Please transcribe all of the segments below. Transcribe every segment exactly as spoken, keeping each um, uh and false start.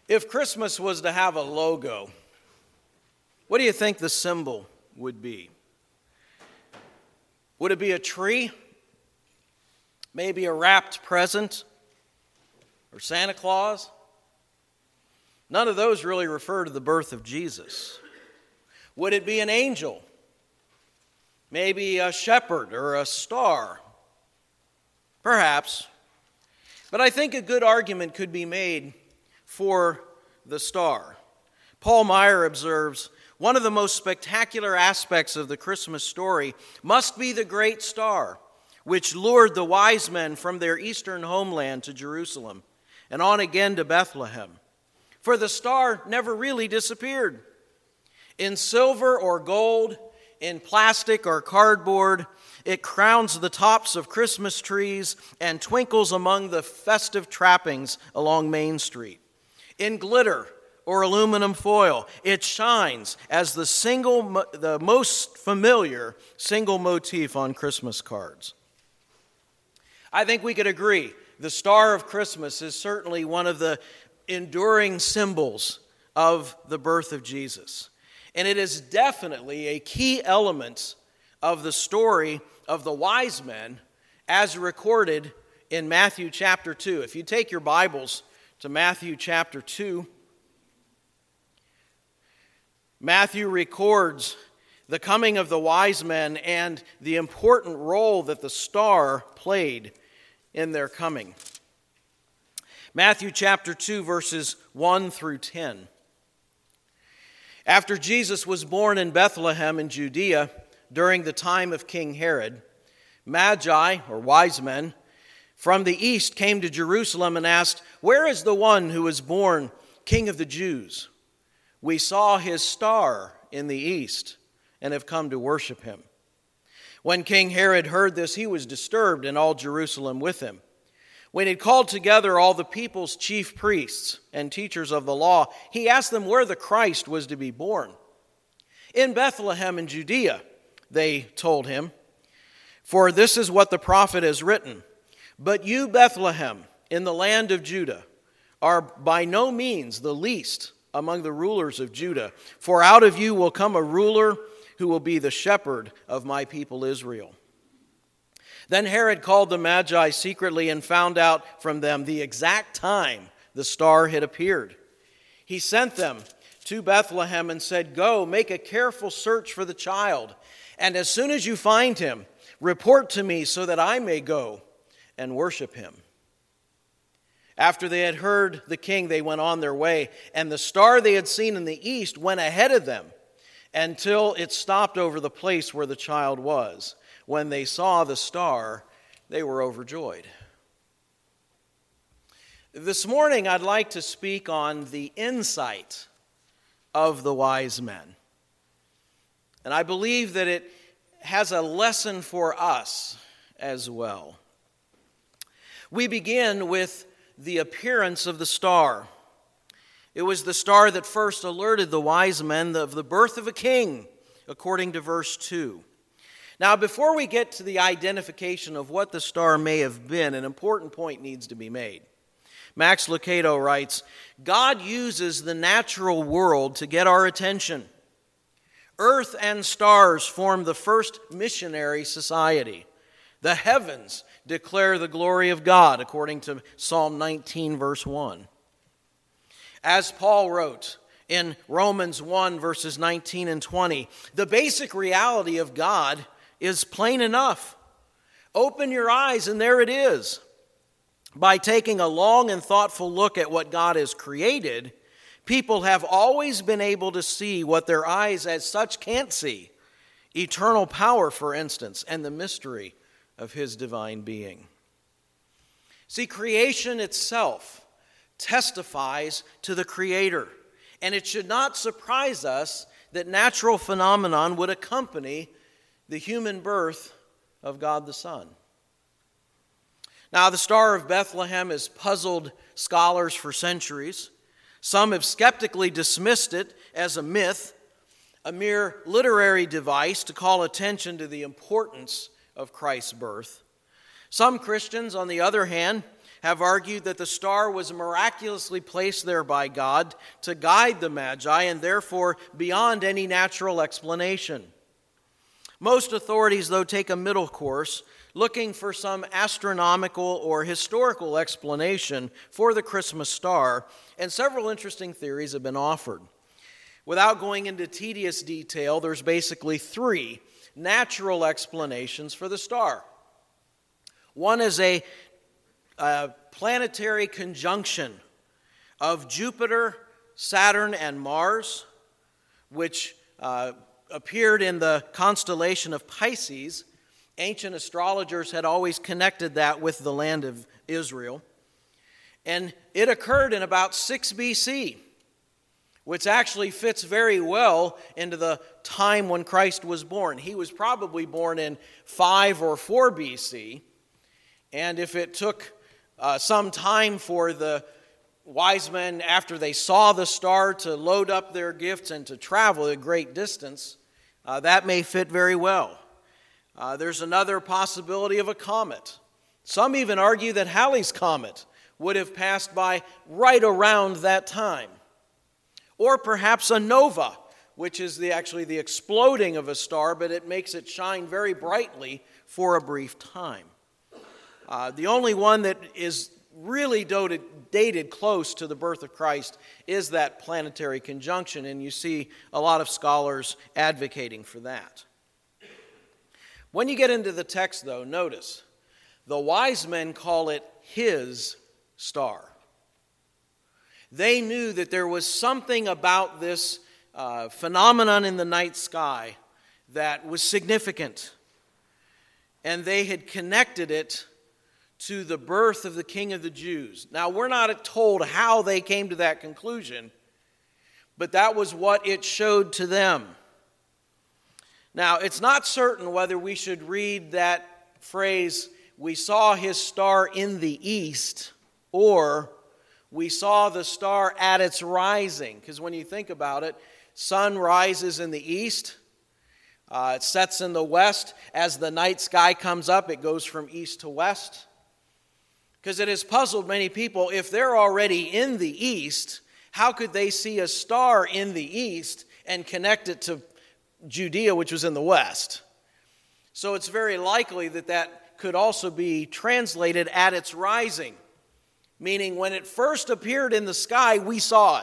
If Christmas was to have a logo, what do you think the symbol would be? Would it be a tree? Maybe a wrapped present? Or Santa Claus? None of those really refer to the birth of Jesus. Would it be an angel? Maybe a shepherd or a star? Perhaps. But I think a good argument could be made for the star. Paul Meyer observes, one of the most spectacular aspects of the Christmas story must be the great star, which lured the wise men from their eastern homeland to Jerusalem and on again to Bethlehem. For the star never really disappeared. In silver or gold, in plastic or cardboard, it crowns the tops of Christmas trees and twinkles among the festive trappings along Main Street. In glitter or aluminum foil, it shines as the single, the most familiar single motif on Christmas cards. I think we could agree the star of Christmas is certainly one of the enduring symbols of the birth of Jesus. And it is definitely a key element of the story of the wise men as recorded in Matthew chapter two. If you take your Bibles to Matthew chapter two, Matthew records the coming of the wise men and the important role that the star played in their coming. Matthew chapter two, verses one through ten. After Jesus was born in Bethlehem in Judea during the time of King Herod, Magi, or wise men, from the east came to Jerusalem and asked, "Where is the one who was born King of the Jews? We saw his star in the east and have come to worship him." When King Herod heard this, he was disturbed, and all Jerusalem with him. When he had called together all the people's chief priests and teachers of the law, he asked them where the Christ was to be born. "In Bethlehem in Judea," they told him, "for this is what the prophet has written. But you, Bethlehem, in the land of Judah, are by no means the least among the rulers of Judah, for out of you will come a ruler who will be the shepherd of my people Israel." Then Herod called the Magi secretly and found out from them the exact time the star had appeared. He sent them to Bethlehem and said, "Go, make a careful search for the child, and as soon as you find him, report to me so that I may go and worship him." After they had heard the king, they went on their way, and the star they had seen in the east went ahead of them until it stopped over the place where the child was. When they saw the star, they were overjoyed. This morning, I'd like to speak on the insight of the wise men. And I believe that it has a lesson for us as well. We begin with the appearance of the star. It was the star that first alerted the wise men of the birth of a king, according to verse two. Now, before we get to the identification of what the star may have been, an important point needs to be made. Max Lucado writes, "God uses the natural world to get our attention. Earth and stars form the first missionary society. The heavens declare the glory of God," according to Psalm nineteen, verse one. As Paul wrote in Romans one, verses nineteen and twenty, the basic reality of God is plain enough. Open your eyes and there it is. By taking a long and thoughtful look at what God has created, people have always been able to see what their eyes as such can't see. Eternal power, for instance, and the mystery of his divine being. See, creation itself testifies to the Creator, and it should not surprise us that natural phenomenon would accompany the human birth of God the Son. Now, the Star of Bethlehem has puzzled scholars for centuries. Some have skeptically dismissed it as a myth, a mere literary device to call attention to the importance of Christ's birth. Some Christians, on the other hand, have argued that the star was miraculously placed there by God to guide the Magi and therefore beyond any natural explanation. Most authorities, though, take a middle course, looking for some astronomical or historical explanation for the Christmas star, and several interesting theories have been offered. Without going into tedious detail, there's basically three natural explanations for the star. One is a, a planetary conjunction of Jupiter, Saturn, and Mars, which uh, appeared in the constellation of Pisces. Ancient astrologers had always connected that with the land of Israel. And it occurred in about six B C, which actually fits very well into the time when Christ was born. He was probably born in five or four B C, and if it took uh, some time for the wise men, after they saw the star, to load up their gifts and to travel a great distance, uh, that may fit very well. Uh, there's another possibility of a comet. Some even argue that Halley's Comet would have passed by right around that time. Or perhaps a nova, which is the, actually the exploding of a star, but it makes it shine very brightly for a brief time. Uh, the only one that is really dated, dated close to the birth of Christ is that planetary conjunction, and you see a lot of scholars advocating for that. When you get into the text, though, notice the wise men call it his star. They knew that there was something about this uh, phenomenon in the night sky that was significant, and they had connected it to the birth of the King of the Jews. Now, we're not told how they came to that conclusion, but that was what it showed to them. Now, it's not certain whether we should read that phrase, "we saw his star in the east," or "we saw the star at its rising." Because when you think about it, sun rises in the east, uh, it sets in the west. As the night sky comes up, it goes from east to west. Because it has puzzled many people, if they're already in the east, how could they see a star in the east and connect it to Judea, which was in the west? So it's very likely that that could also be translated "at its rising," meaning when it first appeared in the sky, we saw it.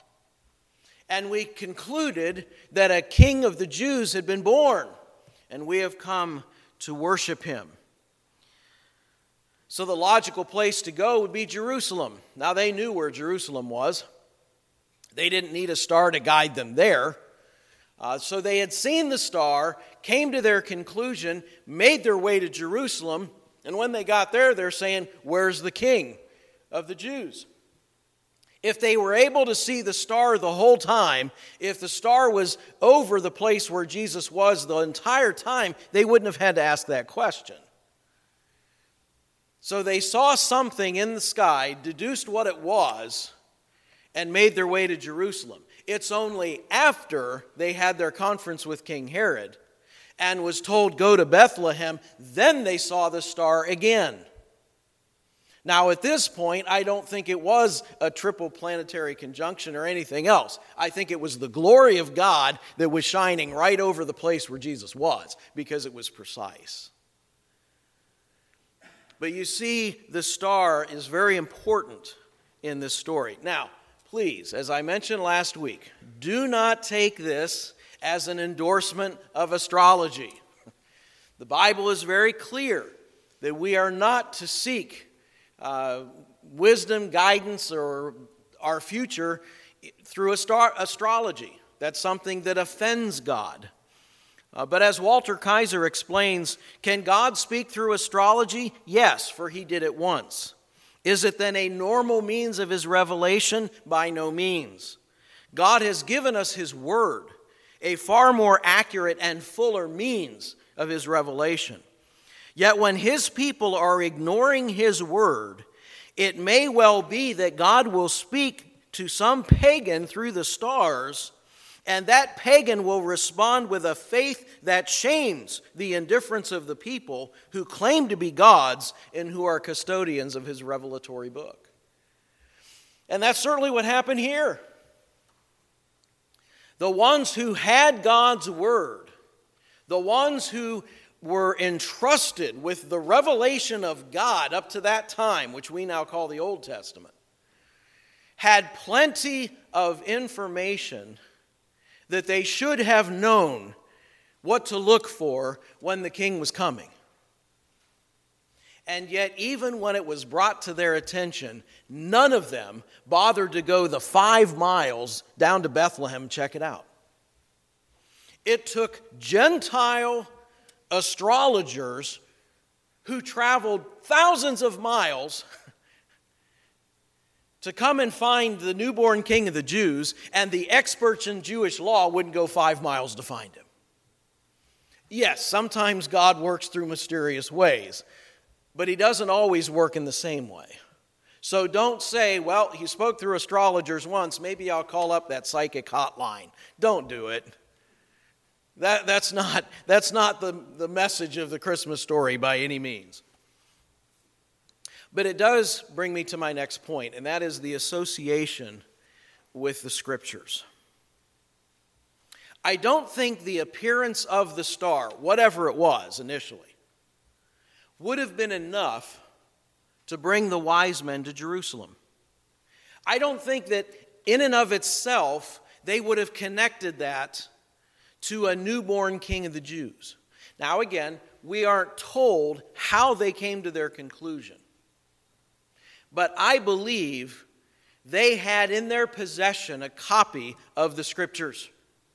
And we concluded that a king of the Jews had been born, and we have come to worship him. So the logical place to go would be Jerusalem. Now, they knew where Jerusalem was. They didn't need a star to guide them there. Uh, so they had seen the star, came to their conclusion, made their way to Jerusalem, and when they got there, they're saying, "Where's the king of the Jews?" If they were able to see the star the whole time, if the star was over the place where Jesus was the entire time, they wouldn't have had to ask that question. So they saw something in the sky, deduced what it was, and made their way to Jerusalem. It's only after they had their conference with King Herod and was told, "Go to Bethlehem," then they saw the star again. Now, at this point, I don't think it was a triple planetary conjunction or anything else. I think it was the glory of God that was shining right over the place where Jesus was, because it was precise. But you see, the star is very important in this story. Now, please, as I mentioned last week, do not take this as an endorsement of astrology. The Bible is very clear that we are not to seek uh, wisdom, guidance, or our future through astro- astrology. That's something that offends God. Uh, but as Walter Kaiser explains, can God speak through astrology? Yes, for he did it once. Is it then a normal means of his revelation? By no means. God has given us his word, a far more accurate and fuller means of his revelation. Yet when his people are ignoring his word, it may well be that God will speak to some pagan through the stars And that pagan will respond with a faith that shames the indifference of the people who claim to be gods and who are custodians of his revelatory book. And that's certainly what happened here. The ones who had God's word, the ones who were entrusted with the revelation of God up to that time, which we now call the Old Testament, had plenty of information that they should have known what to look for when the king was coming. And yet, even when it was brought to their attention, none of them bothered to go the five miles down to Bethlehem and check it out. It took Gentile astrologers who traveled thousands of miles to come and find the newborn king of the Jews, and the experts in Jewish law wouldn't go five miles to find him. Yes, sometimes God works through mysterious ways, but he doesn't always work in the same way. So don't say, well, he spoke through astrologers once, maybe I'll call up that psychic hotline. Don't do it. That, that's not, that's not the, the message of the Christmas story by any means. But it does bring me to my next point, and that is the association with the Scriptures. I don't think the appearance of the star, whatever it was initially, would have been enough to bring the wise men to Jerusalem. I don't think that in and of itself they would have connected that to a newborn king of the Jews. Now again, we aren't told how they came to their conclusion. But I believe they had in their possession a copy of the Scriptures.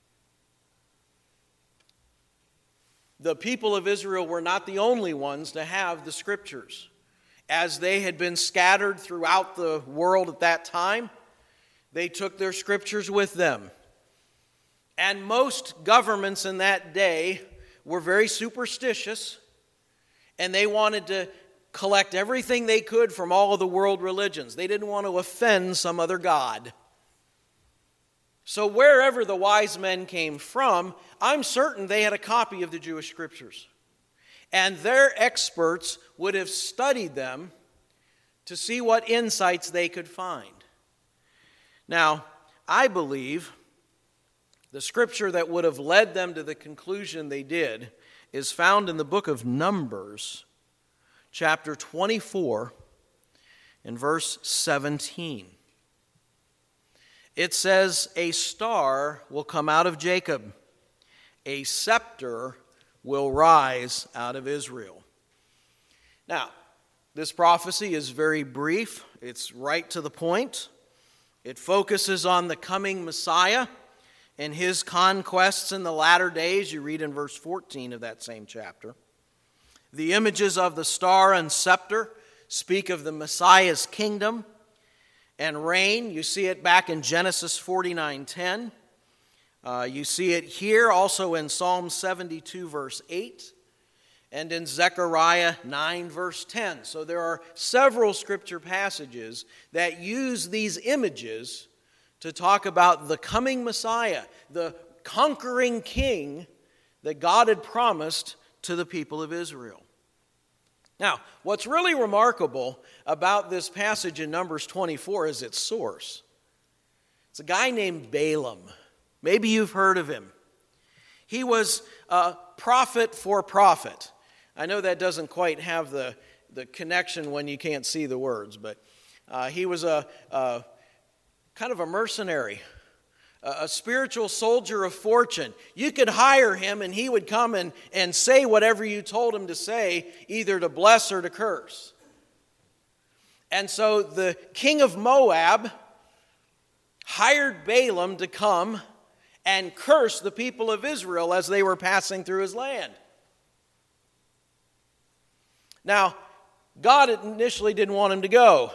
The people of Israel were not the only ones to have the Scriptures. As they had been scattered throughout the world at that time, they took their Scriptures with them. And most governments in that day were very superstitious, and they wanted to collect everything they could from all of the world religions. They didn't want to offend some other god. So wherever the wise men came from, I'm certain they had a copy of the Jewish Scriptures. And their experts would have studied them to see what insights they could find. Now, I believe the scripture that would have led them to the conclusion they did is found in the book of Numbers, chapter twenty-four, and verse seventeen. It says, "A star will come out of Jacob, a scepter will rise out of Israel." Now, this prophecy is very brief. It's right to the point. It focuses on the coming Messiah and his conquests in the latter days. You read in verse fourteen of that same chapter. The images of the star and scepter speak of the Messiah's kingdom and reign. You see it back in Genesis forty-nine ten. Uh, you see it here also in Psalm seventy-two, verse eight, and in Zechariah nine, verse ten. So there are several scripture passages that use these images to talk about the coming Messiah, the conquering king that God had promised to the people of Israel. Now, what's really remarkable about this passage in Numbers twenty-four is its source. It's a guy named Balaam. Maybe you've heard of him. He was a prophet for profit. I know that doesn't quite have the, the connection when you can't see the words, but uh, he was a, a kind of a mercenary, a, a spiritual soldier of fortune. You could hire him and he would come and, and say whatever you told him to say, either to bless or to curse. And so the king of Moab hired Balaam to come and curse the people of Israel as they were passing through his land. Now, God initially didn't want him to go.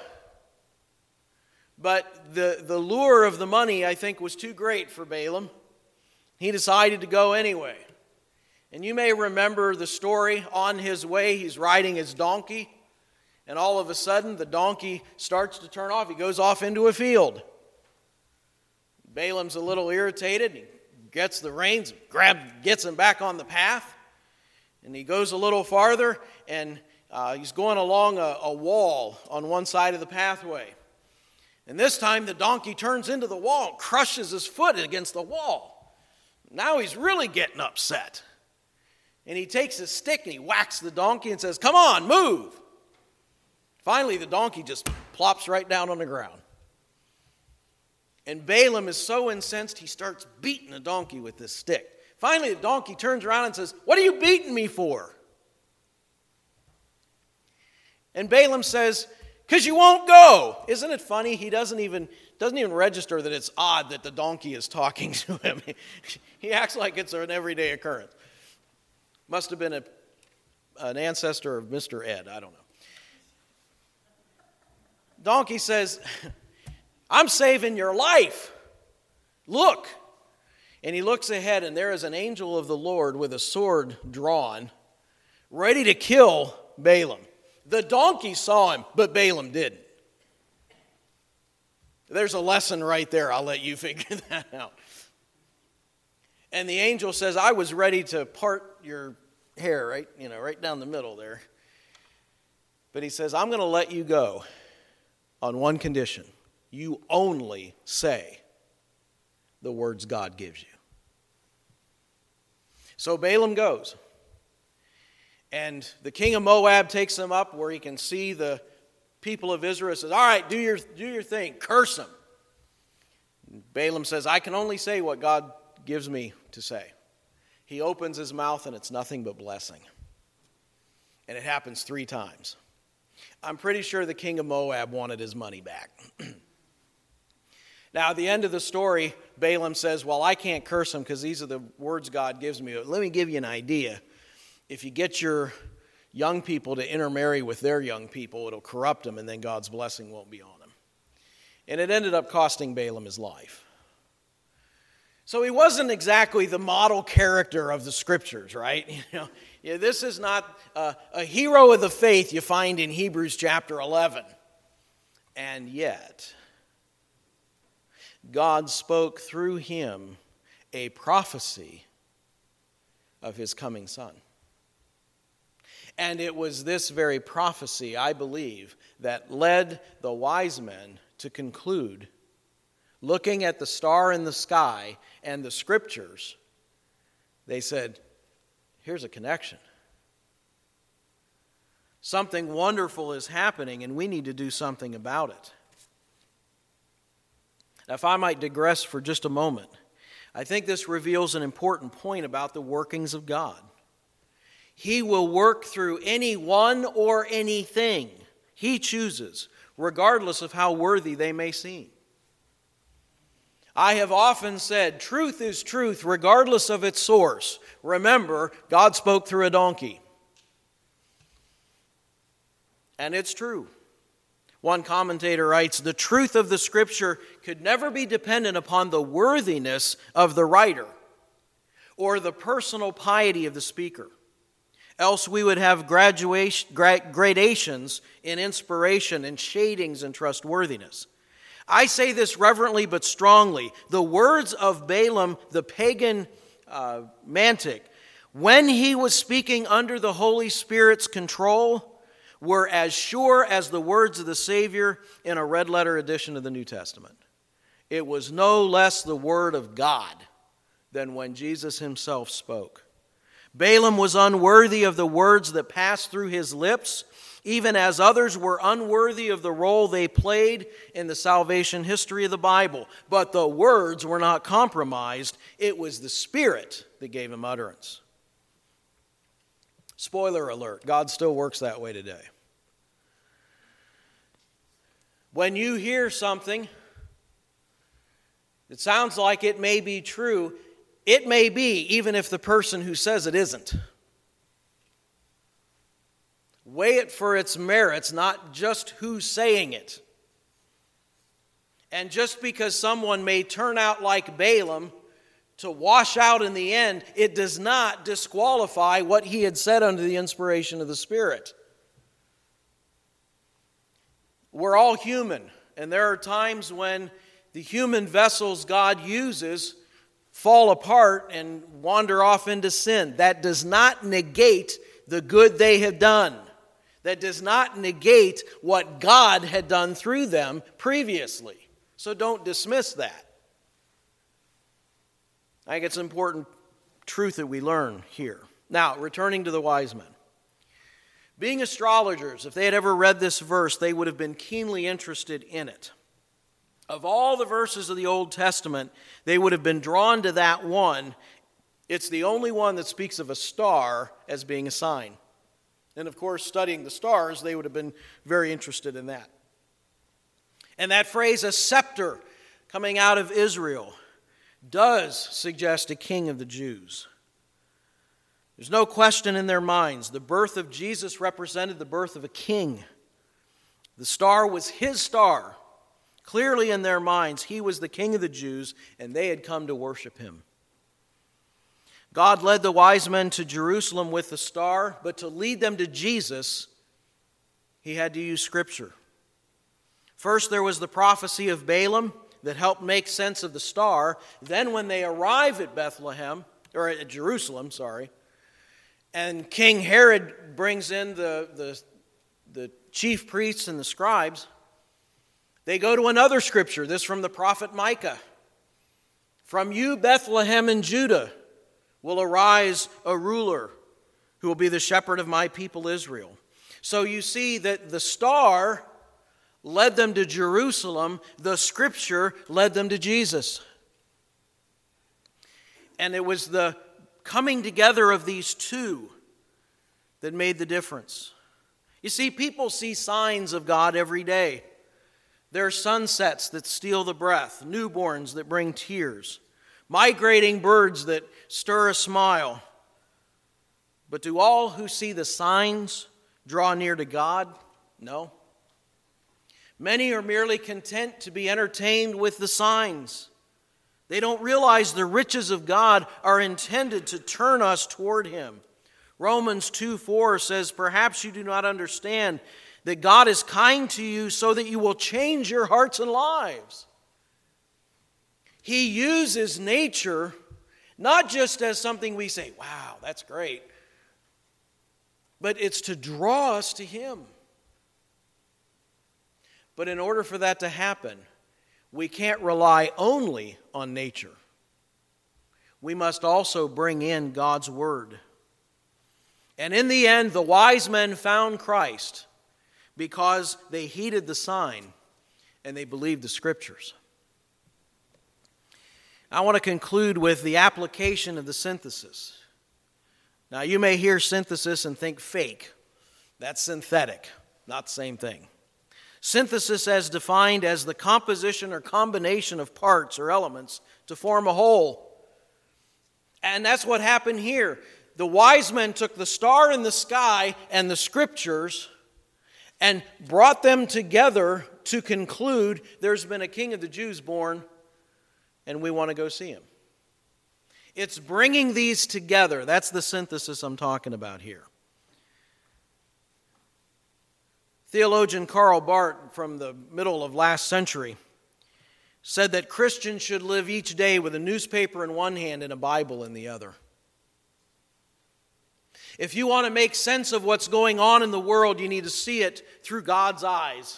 But the, the lure of the money, I think, was too great for Balaam. He decided to go anyway. And you may remember the story. On his way, he's riding his donkey. And all of a sudden, the donkey starts to turn off. He goes off into a field. Balaam's a little irritated. He gets the reins, grabs, gets him back on the path, and he goes a little farther, and uh, he's going along a, a wall on one side of the pathway. And this time the donkey turns into the wall, crushes his foot against the wall. Now he's really getting upset. And he takes his stick and he whacks the donkey and says, "Come on, move." Finally, the donkey just plops right down on the ground. And Balaam is so incensed, he starts beating the donkey with this stick. Finally, the donkey turns around and says, "What are you beating me for?" And Balaam says, "Because you won't go." Isn't it funny? He doesn't even, doesn't even register that it's odd that the donkey is talking to him. He acts like it's an everyday occurrence. Must have been a, an ancestor of Mister Ed. I don't know. Donkey says, "I'm saving your life. Look." And he looks ahead, and there is an angel of the Lord with a sword drawn, ready to kill Balaam. The donkey saw him, but Balaam didn't. There's a lesson right there. I'll let you figure that out. And the angel says, "I was ready to part your hair, right, you know, right down the middle there. But he says, I'm going to let you go on one condition. You only say the words God gives you." So Balaam goes. And the king of Moab takes him up where he can see the people of Israel. Says, "All right, do your, do your thing. Curse them." Balaam says, "I can only say what God gives me to say." He opens his mouth and it's nothing but blessing. And it happens three times. I'm pretty sure the king of Moab wanted his money back. Now, at the end of the story, Balaam says, "Well, I can't curse them because these are the words God gives me. But let me give you an idea. If you get your young people to intermarry with their young people, it'll corrupt them, and then God's blessing won't be on them." And it ended up costing Balaam his life. So he wasn't exactly the model character of the scriptures, right? You know, yeah, this is not a, a hero of the faith you find in Hebrews chapter eleven. And yet, God spoke through him a prophecy of his coming son. And it was this very prophecy, I believe, that led the wise men to conclude, looking at the star in the sky and the scriptures, they said, here's a connection. Something wonderful is happening, and we need to do something about it. Now, if I might digress for just a moment, I think this reveals an important point about the workings of God. He will work through anyone or anything he chooses, regardless of how worthy they may seem. I have often said, truth is truth, regardless of its source. Remember, God spoke through a donkey. And it's true. One commentator writes, the truth of the Scripture could never be dependent upon the worthiness of the writer or the personal piety of the speaker. Else we would have graduation, gradations in inspiration and shadings in trustworthiness. I say this reverently but strongly. The words of Balaam, the pagan uh, mantic, when he was speaking under the Holy Spirit's control, were as sure as the words of the Savior in a red letter edition of the New Testament. It was no less the word of God than when Jesus himself spoke. Balaam was unworthy of the words that passed through his lips, even as others were unworthy of the role they played in the salvation history of the Bible. But the words were not compromised. It was the Spirit that gave him utterance. Spoiler alert, God still works that way today. When you hear something that sounds like it may be true, it may be, even if the person who says it isn't. Weigh it for its merits, not just who's saying it. And just because someone may turn out like Balaam to wash out in the end, it does not disqualify what he had said under the inspiration of the Spirit. We're all human, and there are times when the human vessels God uses fall apart and wander off into sin. That does not negate the good they have done. That does not negate what God had done through them previously. So don't dismiss that. I think it's an important truth that we learn here. Now, returning to the wise men. Being astrologers, if they had ever read this verse, they would have been keenly interested in it. Of all the verses of the Old Testament, they would have been drawn to that one. It's the only one that speaks of a star as being a sign. And of course, studying the stars, they would have been very interested in that. And that phrase, a scepter coming out of Israel, does suggest a king of the Jews. There's no question in their minds. The birth of Jesus represented the birth of a king. The star was his star. Clearly in their minds, he was the king of the Jews, and they had come to worship him. God led the wise men to Jerusalem with the star, but to lead them to Jesus, he had to use Scripture. First, there was the prophecy of Balaam that helped make sense of the star. Then when they arrive at Bethlehem, or at Jerusalem, sorry, and King Herod brings in the, the, the chief priests and the scribes, they go to another scripture, this from the prophet Micah. From you, Bethlehem in Judah, will arise a ruler who will be the shepherd of my people Israel. So you see that the star led them to Jerusalem, the scripture led them to Jesus. And it was the coming together of these two that made the difference. You see, people see signs of God every day. There are sunsets that steal the breath, newborns that bring tears, migrating birds that stir a smile. But do all who see the signs draw near to God? No. Many are merely content to be entertained with the signs. They don't realize the riches of God are intended to turn us toward him. Romans two four says, perhaps you do not understand that God is kind to you so that you will change your hearts and lives. He uses nature not just as something we say, wow, that's great, but it's to draw us to him. But in order for that to happen, we can't rely only on nature. We must also bring in God's word. And in the end, the wise men found Christ because they heeded the sign and they believed the scriptures. I want to conclude with the application of the synthesis. Now, you may hear synthesis and think fake. That's synthetic, not the same thing. Synthesis as defined as the composition or combination of parts or elements to form a whole. And that's what happened here. The wise men took the star in the sky and the scriptures and brought them together to conclude there's been a king of the Jews born and we want to go see him. It's bringing these together. That's the synthesis I'm talking about here. Theologian Karl Barth from the middle of last century said that Christians should live each day with a newspaper in one hand and a Bible in the other. If you want to make sense of what's going on in the world, you need to see it through God's eyes.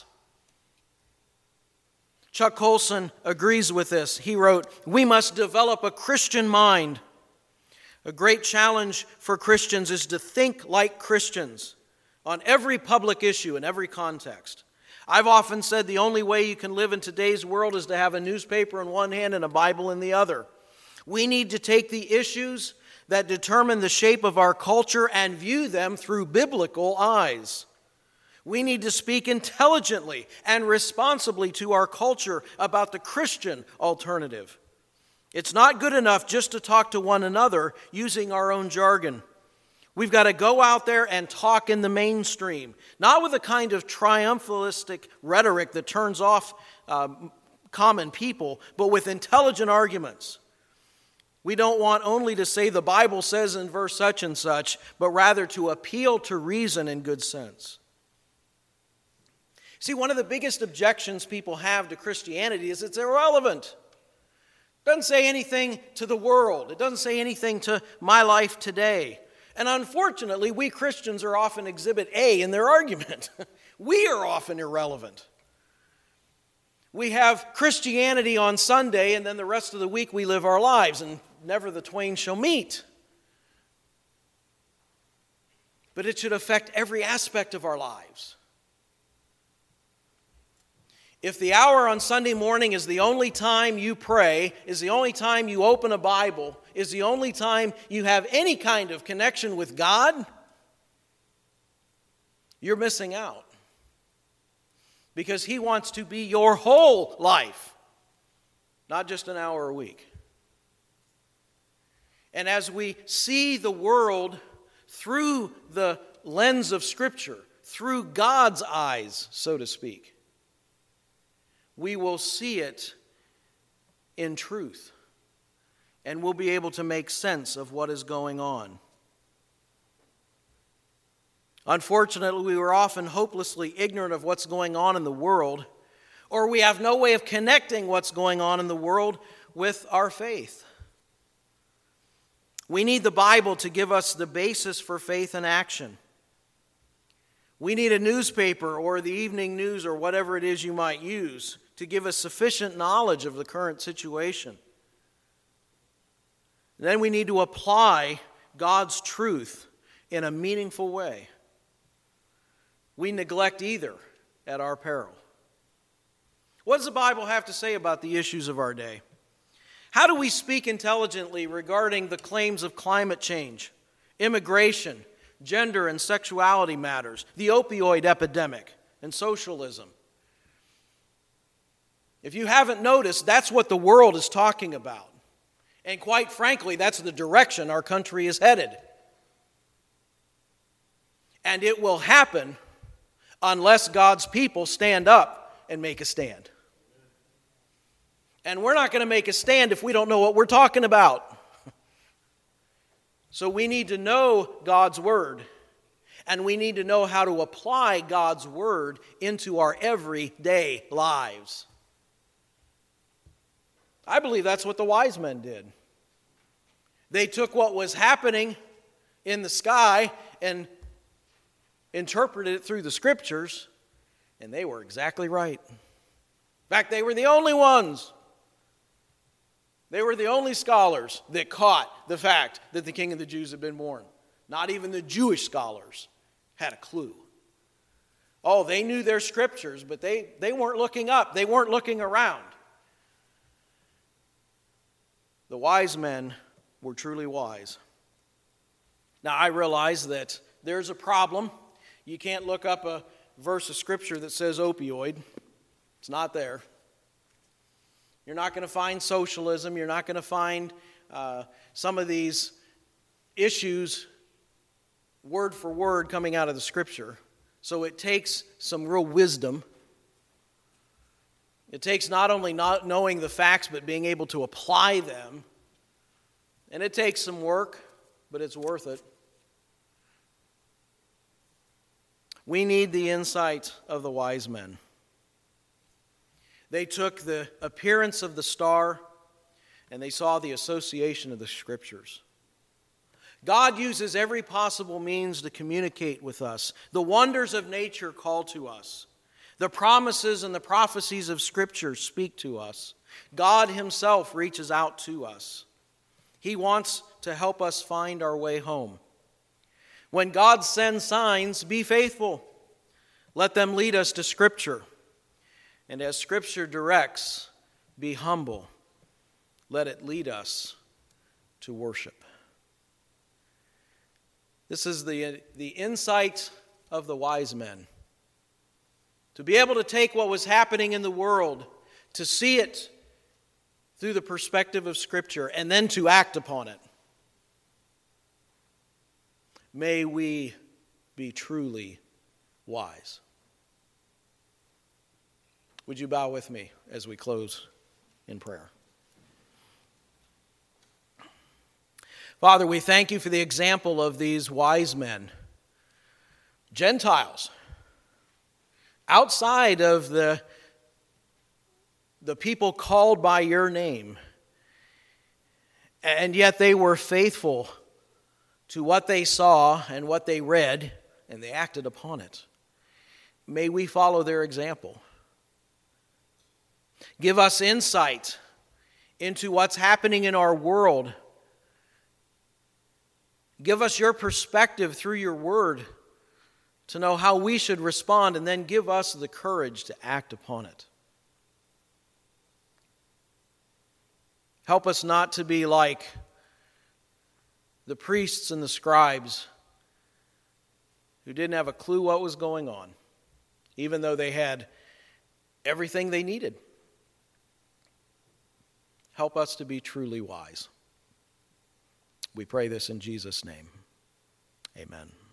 Chuck Colson agrees with this. He wrote, "We must develop a Christian mind. A great challenge for Christians is to think like Christians on every public issue in every context. I've often said the only way you can live in today's world is to have a newspaper in one hand and a Bible in the other. We need to take the issues that determine the shape of our culture and view them through biblical eyes. We need to speak intelligently and responsibly to our culture about the Christian alternative. It's not good enough just to talk to one another using our own jargon. We've got to go out there and talk in the mainstream, not with a kind of triumphalistic rhetoric that turns off uh, common people, but with intelligent arguments. We don't want only to say the Bible says in verse such and such, but rather to appeal to reason and good sense. See, one of the biggest objections people have to Christianity is it's irrelevant. It doesn't say anything to the world. It doesn't say anything to my life today. And unfortunately, we Christians are often exhibit A in their argument. We are often irrelevant. We have Christianity on Sunday, and then the rest of the week we live our lives, and never the twain shall meet. But it should affect every aspect of our lives. If the hour on Sunday morning is the only time you pray, is the only time you open a Bible, is the only time you have any kind of connection with God, you're missing out. Because He wants to be your whole life, not just an hour a week. And as we see the world through the lens of Scripture, through God's eyes, so to speak, we will see it in truth, and we'll be able to make sense of what is going on. Unfortunately, we are often hopelessly ignorant of what's going on in the world, or we have no way of connecting what's going on in the world with our faith. We need the Bible to give us the basis for faith and action. We need a newspaper or the evening news or whatever it is you might use to give us sufficient knowledge of the current situation. Then we need to apply God's truth in a meaningful way. We neglect either at our peril. What does the Bible have to say about the issues of our day? How do we speak intelligently regarding the claims of climate change, immigration, gender and sexuality matters, the opioid epidemic, and socialism? If you haven't noticed, that's what the world is talking about. And quite frankly, that's the direction our country is headed. And it will happen unless God's people stand up and make a stand. And we're not going to make a stand if we don't know what we're talking about. So we need to know God's Word, and we need to know how to apply God's Word into our everyday lives. I believe that's what the wise men did. They took what was happening in the sky and interpreted it through the Scriptures, and they were exactly right. In fact, they were the only ones. They were the only scholars that caught the fact that the King of the Jews had been born. Not even the Jewish scholars had a clue. Oh, they knew their Scriptures, but they, they weren't looking up. They weren't looking around. The wise men were truly wise. Now, I realize that there's a problem. You can't look up a verse of Scripture that says opioid. It's not there. You're not going to find socialism. You're not going to find uh, some of these issues word for word coming out of the Scripture. So it takes some real wisdom. It takes not only not knowing the facts, but being able to apply them. And it takes some work, but it's worth it. We need the insight of the wise men. They took the appearance of the star, and they saw the association of the Scriptures. God uses every possible means to communicate with us. The wonders of nature call to us. The promises and the prophecies of Scripture speak to us. God Himself reaches out to us. He wants to help us find our way home. When God sends signs, be faithful. Let them lead us to Scripture. And as Scripture directs, be humble. Let it lead us to worship. This is the, the insight of the wise men. To be able to take what was happening in the world, to see it through the perspective of Scripture, and then to act upon it. May we be truly wise. Would you bow with me as we close in prayer? Father, we thank you for the example of these wise men, Gentiles, outside of the, the people called by your name, And yet they were faithful to what they saw and what they read, and they acted upon it. May we follow their example. Give us insight into what's happening in our world. Give us your perspective through your word to know how we should respond, and then give us the courage to act upon it. Help us not to be like the priests and the scribes who didn't have a clue what was going on, even though they had everything they needed. Help us to be truly wise. We pray this in Jesus' name. Amen.